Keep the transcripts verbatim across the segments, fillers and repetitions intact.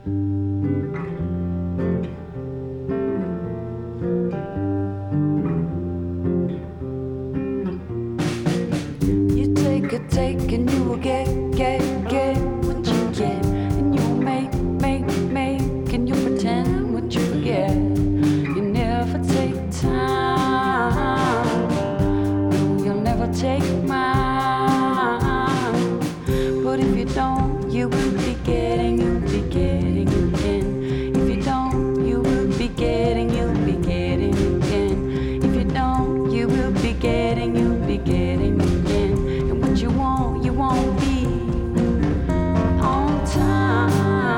You take a take and you will get, get, get what you get. And you'll make, make, make, and you pretend what you forget. You never take time. No, you'll never take mine. But if you don't, you will be getting, you'll be getting again. If you don't, you will be getting, you'll be getting again. If you don't, you will be getting, you'll be getting again. And what you want, you won't be on time.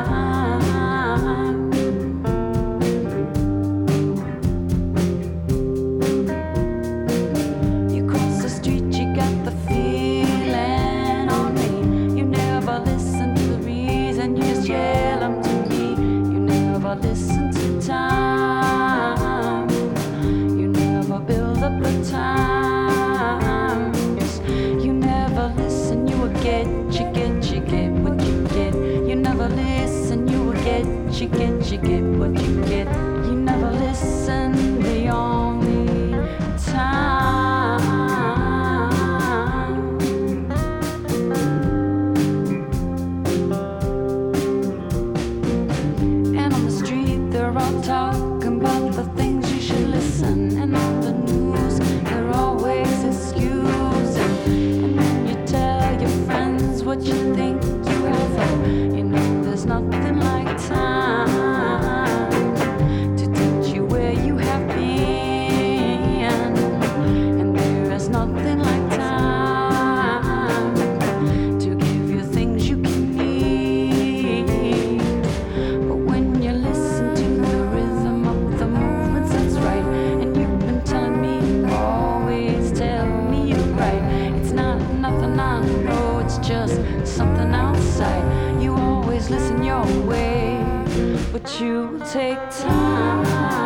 You cross the street, you got the feeling on me. You never listen to the reason, you just yell them to me. You never listen to time. You never build up the times. You never listen, you will get, you get, you get what you get. You never listen, you will get, you get, you get what you get. You never listen, the only time. And on the street they're all talking about the things you should listen. And on the news they're always excusing. And when you tell your friends what you think you have heard, you know there's nothing like time to teach you where you have been. And there is nothing like time to give you things you can need. But when you listen to the rhythm of the movements, that's right. And you've been telling me, always tell me you're right. It's not nothing I know, it's just something outside. You always listen your way, but you take time.